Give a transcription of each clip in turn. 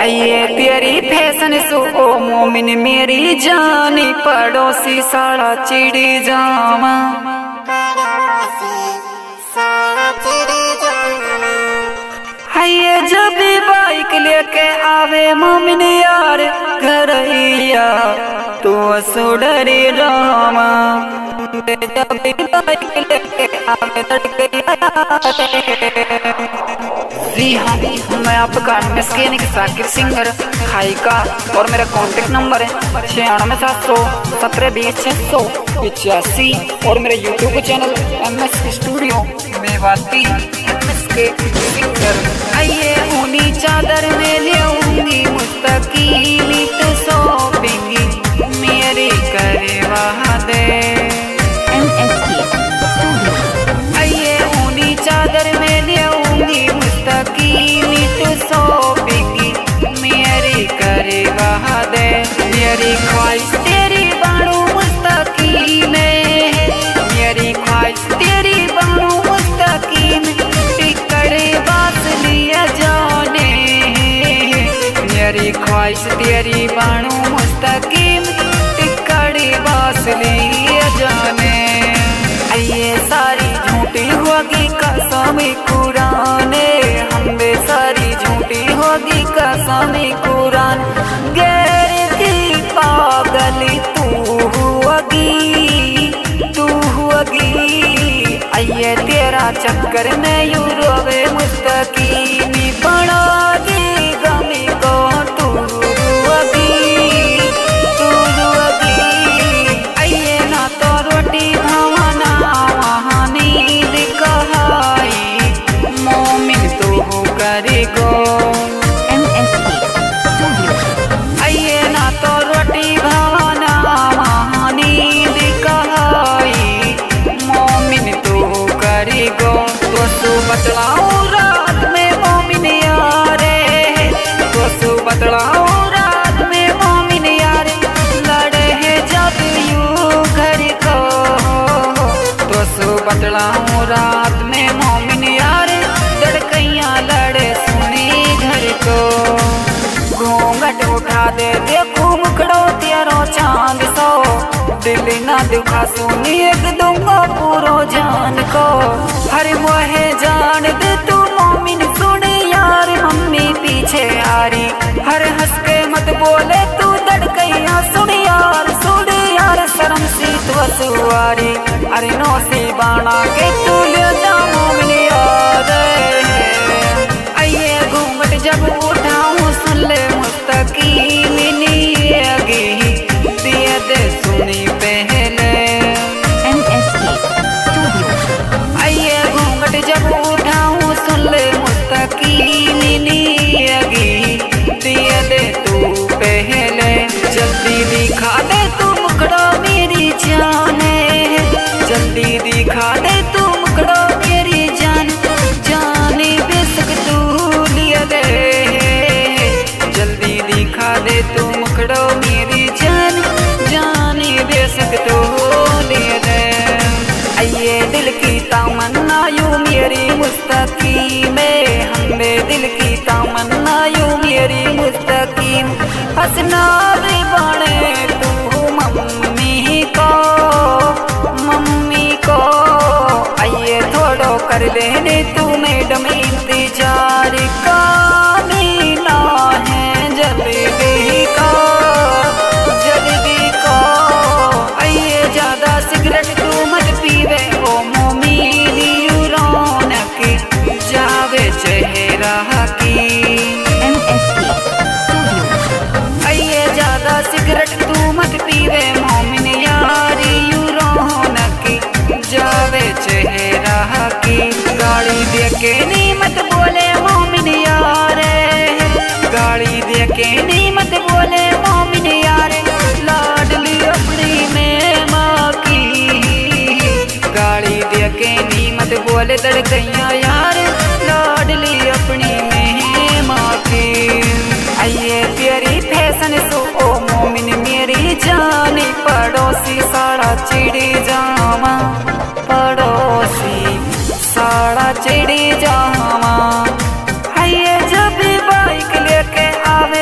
आइए तेरी fashion so ओ मोमिन मेरी जानी पड़ोसी साड़ा चिड़ी जामा। आइए जब भी बाइक लेके आवे मोमिन यार घरैया तो सुडरी रामा। जब भी बाइक लेके आवे जी हाँ, मैं आपका मैकेनिक साकिर सिंगर खाइका और मेरा कॉन्टेक्ट नंबर है 9617206685 और मेरे YouTube channel MS studio Mewati MS के सिंगर। आइए ऊनी चादर में लेऊंगी मुस्तकीमी तो शॉपिंगी मेरी करे वहाँ दे। आइए ऊनी चादर में लेऊंगी मुस्तकीमी तो शॉपिंगी मेरी करे वहाँ दे। मेरी ख्वाहिश तेरी बाणू मुस्तकीम है, मेरी ख्वाहिश तेरी बाणू मुस्तकीम टिकड़े बास लिया जाने। मेरी ख्वाहिश तेरी बाणू मुस्तकीम टिकड़े बास लिया जाने। आइए सारी झूठी होगी कसम कुराने, हम बे सारी झूठी होगी कसम कुरान। गैर की पागली तू होगी। आइए तेरा चक्कर में यूं रोवे मुस्तकीमी बना दी गमी को तू होगी। आइए ना तो रोटी भावना वहाँ नींद कहाई मोमिन तो करेगो। आइए ना तो रोटी भावना वहाँ नींद कहाई मोमिन तो करेगो। तो सु बतलाऊं रात में मोमिन यारे, तो सु बतलाऊं रात में मोमिन यारे लड़े है जब यूं घर को। तो सु बतलाऊं रात में मोमिन यारे लड़कैया लड़े सुनी घर को। घूंघट उठा दे देखो मुखड़ो तेरो चांद सो, दिल ना दुखा सुनी एक दूंगा पूरो जान को। हर मोहे जान दे तू मोमिन सुन यार मम्मी पीछे आ रही। हर हंस के मत बोले तू दड़कैया सुन यार शर्म सी तो सुवारी। अरे नो सी बाणा के तू ले जा मोमिन यार। आइए घूंघट जब उठाऊं सुन ले मुस्तकीमी नीगी दिए दे सुनी पहले। आइए घूंघट जब उठाऊं सुन ले मुस्तकीमी नीगी दिए दे तू पहले। जल्दी दिखा दे तू मुखड़ा मेरी जाने, जल्दी दिखा दे तू मुखड़ा मेरी जान। जाने बेशक तू लिया दे, जल्दी दिखा दे तू मुखड़ो मेरी जान। जाने बेशक तू लिया दे। आइए दिल की तमन्ना यूं मेरी मुस्तकीम, हमने दिल की तमन्ना यूं मेरी मुस्तकीम। हंसना भी बने तू मम्मी को। आइए थोड़ो कर लेने तू मैडम इंतजार का मीना है जल्दी को। आइए ज्यादा सिगरेट तू मत पीवे ओ मोमिन यूं रौनक जावे चेहरा की। आइए ज्यादा सिगरेट तू मत पीवे मोमिन यारी यूं रौनक जावे चेहरा की। गाड़ी दे के नी मत बोले मोमिन यारे, गाड़ी दे के नी मत बोले मोमिन यारे लाडली अपनी में माँ की। गाड़ी दे के नी मत बोले लड़कैया यार लाडली अपनी में माँ की। आइए तेरी फैशन सो ओ मोमिन मेरी जानी पड़ोसी साड़ा चिड़ी जामा। पड़ोसी साड़ा चिड़ी जामा। आइए जब भी बाइक लेके आवे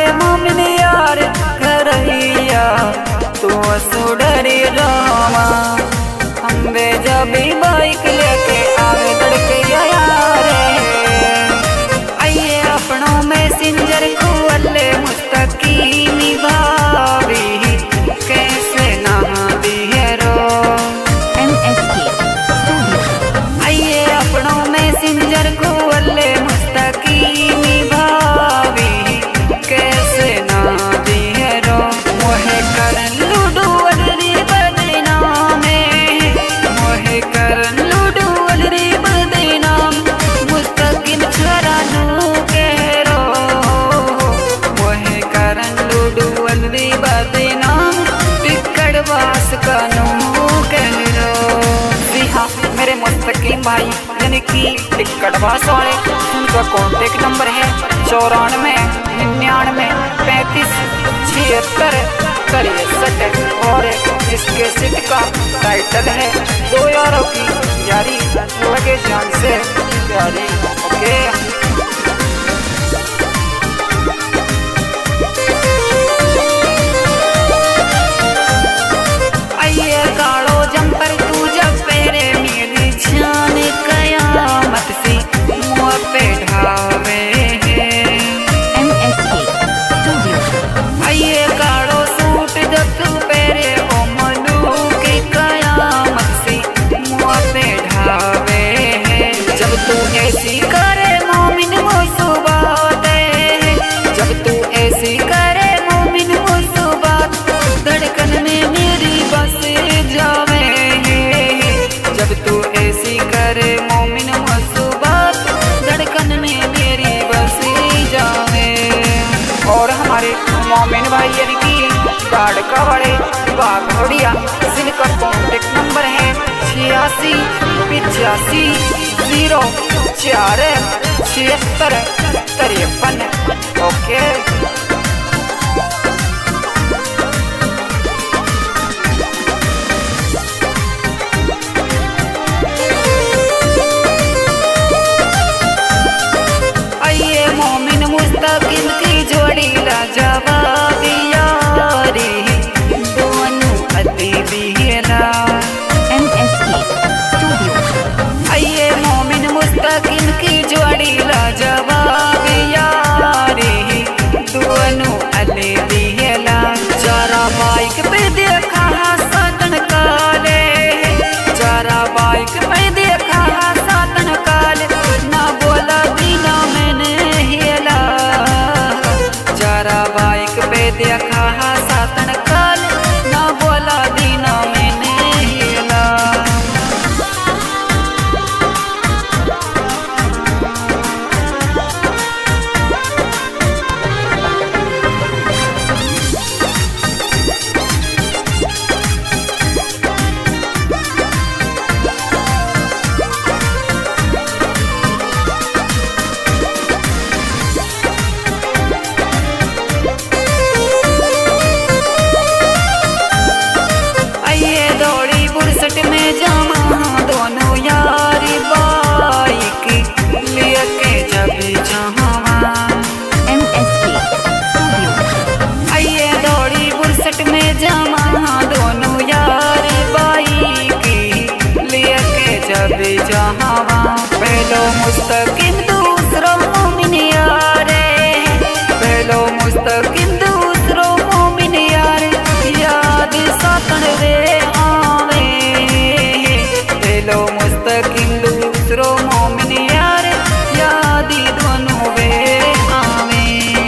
भाई यानी कि टिकट बास वाले, उनका कॉन्टेक्ट नंबर है 9499357663 और इसके सीट का टाइटल है 2 यारों की यारी लगे जान से प्यारी। ओके आइए कालो जंपर तू जब पहरे मेरी जान कयामत से मुँह पे ढावे। MSK Studio आइए कालो सूट जब तू पहरे ओ मनु की कयामत से मुँह पे ढावे। जब तू ऐसी करे मोमिन वो सुबह दे, जब तू ऐसी करे मोमिन वो सुबह धड़कन में मेरी बस जावे। जब तू ऐसी करे मोमिन वो सुबह धड़कन में मेरी बस जावे। और हमारे मोमिन भाई यानी कि गाड़ का बड़े बाघोड़िया, जिनका कॉन्टेक्ट नंबर है 8685047653। ओके आइए मोमिन मुस्तकिम की जोड़ी लाजवाब यारी दोनों अदीबी हेला। MSK Studio आइए मोमिन मुस्तकिम की जोड़ी लाजवाब यारी दोनों अदीबी हेला। जरा बाइक पे देखा सातन काले, जरा बाइक पे देखा सातन काले, ना बोला बिना मैंने हिला। जरा बाइक पे देखा सातन काले, ना बोला बिना मैंने हिला। आइए दौड़ी बुरसट में जामा दोनों यारी बाइक लेके जब जहाँ। MSK Studio आइए दौड़ी बुरसट में जामा दोनों यारी बाइक लेके जब जहाँ। पहलो मुस्तकिम दूसरो मोमिन यारे, पहलो मुस्तकिम दूसरो मोमिन यारे, याद सातन वे आवे। पहलो मुस्तकिम दूसरो मोमिन यारे, यादी दोनों वे आवे।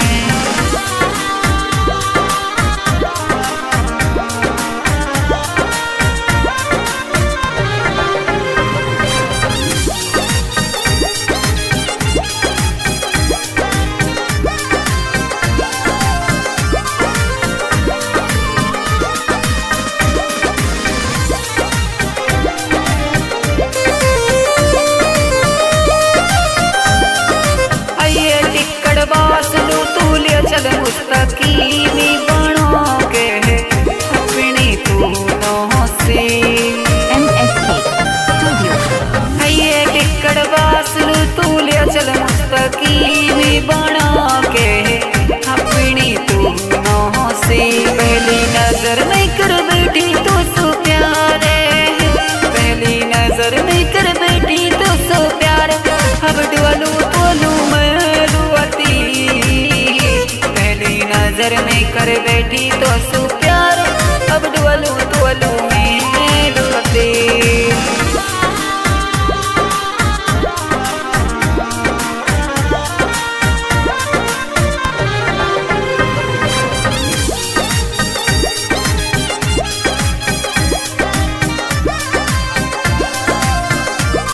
आइए टिकट बास लू तू ले चल मुस्तकीम बनो के अपनी तू से। MSK Studio आइए टिकट बास लू तू ले चल मुस्तकीम बनो के अपनी तू से। पहली नजर में कर बैठी तो सो प्यारे, पहली नजर में कर बैठी तो सो प्यारे, अब डोलू बोलू मैं लुआती। पहली नजर में कर बैठी तो सो प्यार, अब डोलू